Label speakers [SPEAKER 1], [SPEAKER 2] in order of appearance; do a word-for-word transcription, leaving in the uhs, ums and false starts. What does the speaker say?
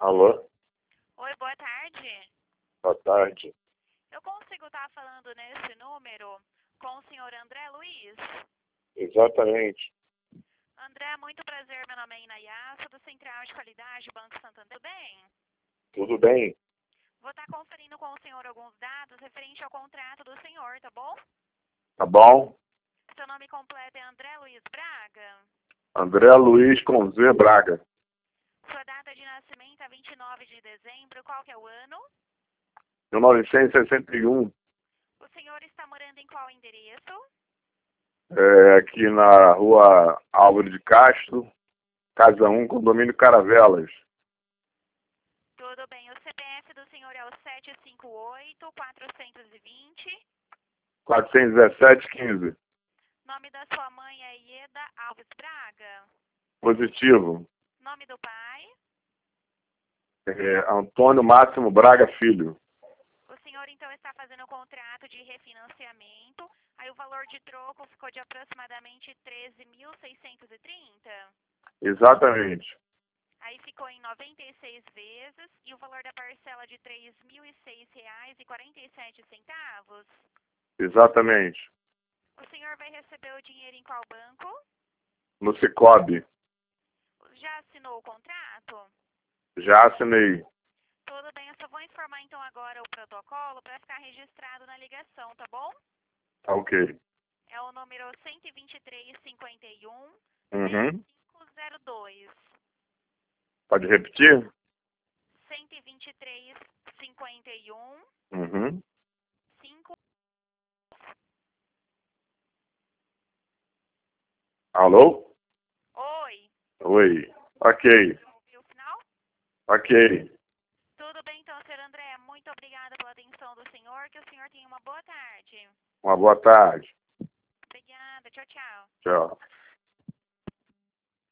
[SPEAKER 1] Alô?
[SPEAKER 2] Oi, boa tarde.
[SPEAKER 1] Boa tarde.
[SPEAKER 2] Eu consigo estar falando nesse número com o senhor André Luiz?
[SPEAKER 1] Exatamente.
[SPEAKER 2] André, muito prazer. Meu nome é Inayassa, do Central de Qualidade Banco Santander. Tudo bem?
[SPEAKER 1] Tudo bem?
[SPEAKER 2] Vou estar conferindo com o senhor alguns dados referente ao contrato do senhor, tá bom?
[SPEAKER 1] Tá bom?
[SPEAKER 2] Seu nome completo é André Luiz Braga?
[SPEAKER 1] André Luiz com Z Braga.
[SPEAKER 2] Sua data de nascimento é vinte e nove de dezembro. Qual que é o ano?
[SPEAKER 1] mil novecentos e sessenta e um.
[SPEAKER 2] O senhor está morando em qual endereço?
[SPEAKER 1] É, aqui na rua Álvaro de Castro, Casa um, condomínio Caravelas.
[SPEAKER 2] Tudo bem. O C P F do senhor é o sete cinco oito, quatro dois zero.
[SPEAKER 1] quatrocentos e dezessete, quinze.
[SPEAKER 2] Nome da sua mãe é Ieda Alves Braga?
[SPEAKER 1] Positivo.
[SPEAKER 2] Nome do pai?
[SPEAKER 1] É, Antônio Máximo Braga Filho.
[SPEAKER 2] O senhor então está fazendo o contrato de refinanciamento. Aí o valor de troco ficou de aproximadamente treze mil seiscentos e trinta.
[SPEAKER 1] Exatamente.
[SPEAKER 2] Aí ficou em noventa e seis vezes e o valor da parcela de três mil e seis reais e quarenta e sete centavos.
[SPEAKER 1] Exatamente.
[SPEAKER 2] O senhor vai receber o dinheiro em qual banco?
[SPEAKER 1] No Cicobi.
[SPEAKER 2] Já assinou o contrato?
[SPEAKER 1] Já assinei.
[SPEAKER 2] Tudo bem, eu só vou informar então agora o protocolo para ficar registrado na ligação, tá bom?
[SPEAKER 1] Tá ok.
[SPEAKER 2] É o número cento e vinte e três, cinquenta e um,
[SPEAKER 1] Uhum.
[SPEAKER 2] cinco zero dois.
[SPEAKER 1] Pode repetir?
[SPEAKER 2] cento e vinte e três, cinquenta e um,
[SPEAKER 1] Uhum.
[SPEAKER 2] cinco.
[SPEAKER 1] Alô?
[SPEAKER 2] Oi,
[SPEAKER 1] Oi. Ok.
[SPEAKER 2] ouviu o final?
[SPEAKER 1] Ok.
[SPEAKER 2] Tudo bem então, senhor André. Muito obrigada pela atenção do senhor. Que o senhor tenha uma boa tarde.
[SPEAKER 1] Uma boa tarde.
[SPEAKER 2] Obrigada. Tchau, tchau.
[SPEAKER 1] Tchau.